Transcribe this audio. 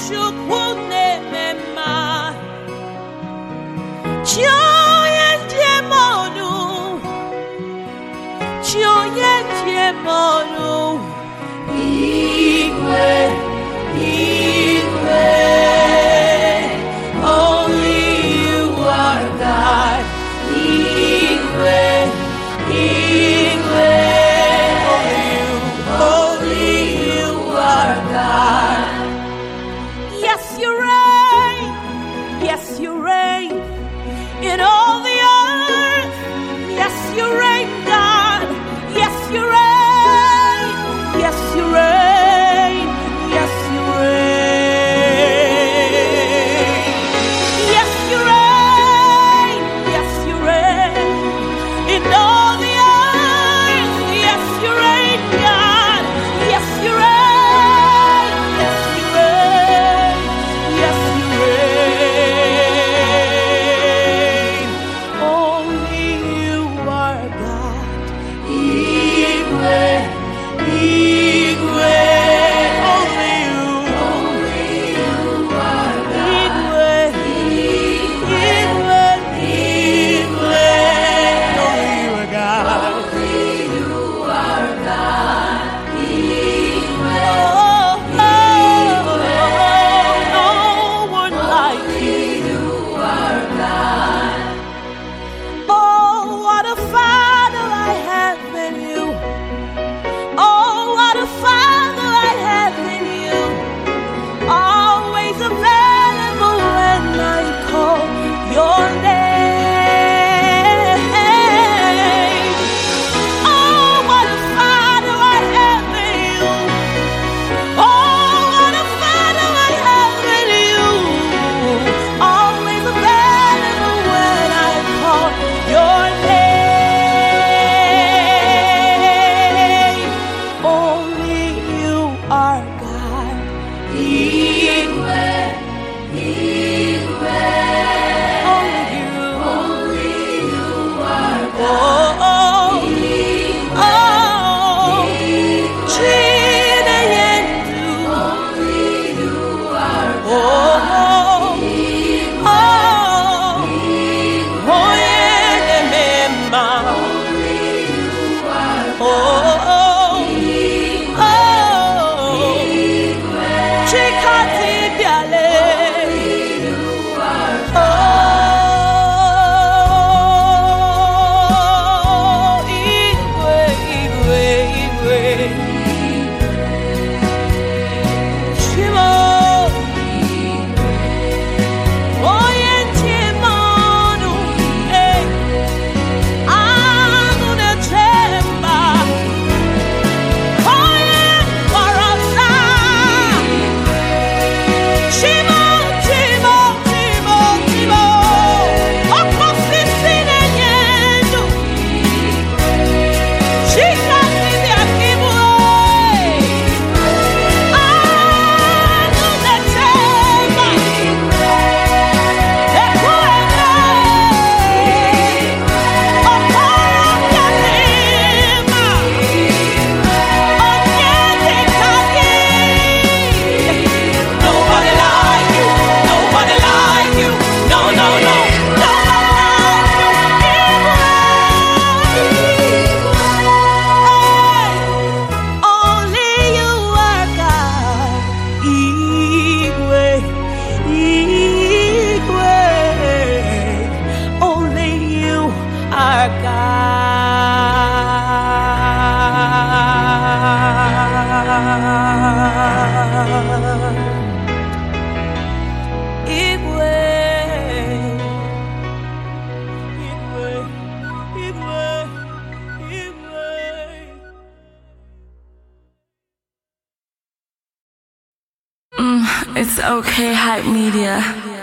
Chukwu na-eme chi onye njem ọnụ, chi onye njem ọnụ, igwe igwe, only you are God, igwe igwe, only you are God. Yes, you reign, yes, you reign in all the earth. Yes, you reign, God. Yes, you reign. Yes, you reign. Yes, you reign. Yes, you reign. Yes, you reign in all the earth. Yes, you reign, God. Yes, you reign. Yes, you reign. Yes, you reign. Only you are God. Igwe, igwe, only you. Only you are God. Igwe, igwe, igwe, only you are God. Only you are God. Igwe, oh, no one like you. You are God. Oh, what a Father I have in you. Oh, what a Father I have in you. Always available when I call your name. Oh, what a Father I have in you. Oh, what a Father I have in you. Always available when I call your name. Only you are God. Igwe, igwe, only you are God. Oh, oh, oh, Chineyendu, only you are God. Oh, oh, onye na-eme, only you are God. Oh, oh, Chikati Biale, oh, igwe, igwe, igwe, Shimo, onye njem ọnụ, anụ na-eche mba, onye gwara ọsa. Shimo, Shimo, Shimo, Shimo, okosisi na-enye ndụ, chikasi bịakibu, anụ na-eche mba, ekwueme, ọkpọrọ nkịtị mma, onye dịka gị. Nobody like you, nobody like you, no, no, no, nobody like you. Only you are God. Igwe, igwe, only you are God. Igwe, igwe, igwe, igwe. It's okay, Hype Media.